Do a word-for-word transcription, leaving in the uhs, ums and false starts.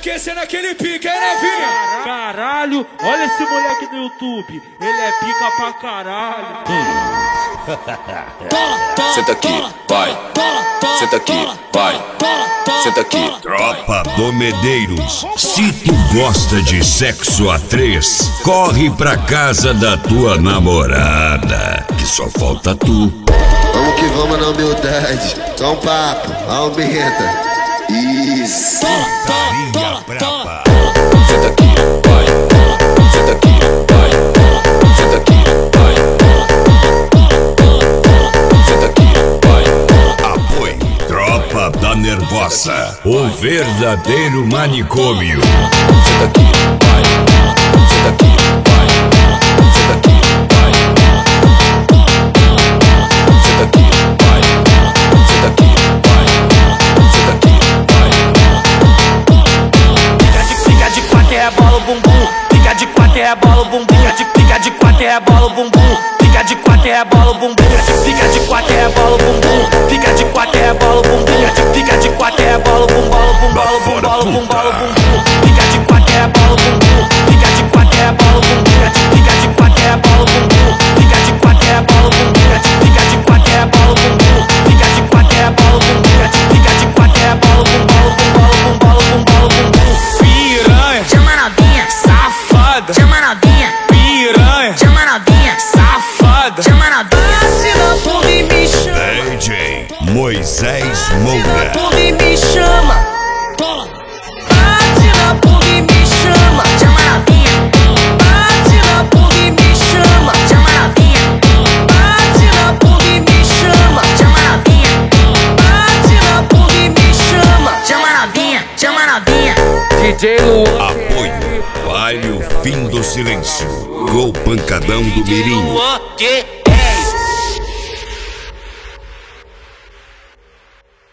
aquecendo aquele pique, hein, novinha? Caralho, olha esse moleque no YouTube. Ele é pica pra caralho. Senta aqui, vai. Senta aqui, vai. Senta aqui. Tropa do Medeiros, se tu gosta de sexo a três, corre pra casa da tua namorada, que só falta tu. Vamos que vamos na humildade, só um papo, aumenta. Isso. Putaria braba. Senta aqui, vai. Senta aqui, vai. Senta aqui, vai. Senta aqui, vai. Apoio Tropa da Nervosa, o verdadeiro manicômio. Senta aqui, vai. Senta aqui, vai. Senta aqui, vai. Senta aqui, vai. Senta aqui, vai. Senta aqui, vai. Fica de quatro e rebola o bumbum. Fica de quatro e rebola o bumbum. Fica de quatro e rebola o bumbum. Fica de quatro e rebola o bumbum. Fica de quatro e rebola o bumbum. Fica de quatro e rebola o bumbum. Fica de quatro e rebola o bumbum. Bumbolo, bumbolo, bumbolo, bumbum. Fica de quatro e rebola o bumbum. Fica de quatro e rebola o bumbum. Fica de quatro e rebola o bumbum. Fica de quatro e rebola o bumbum. Fica de quatro e rebola o bumbum. Fica de quatro e rebola o bumbum. Fica de quatro e rebola o bumbum. Bumbolo, bumbolo, bumbolo, bumbum. Piranha, Chama novinha, safada, chama novinha, piranha, chama novinha, safada. chama novinha. Se não tu me me chama, D J Moisés se não Moura. tu me me chama, bate na bunda e me chama, chama novinha. Bate na bunda e me chama, chama novinha. Bate na bunda e me chama, chama novinha. Bate na bunda e me chama, chama novinha, chama novinha. D J Luan. Apoio Vale o Fim do Silêncio, Gol Pancadão do Mirim. Luan, que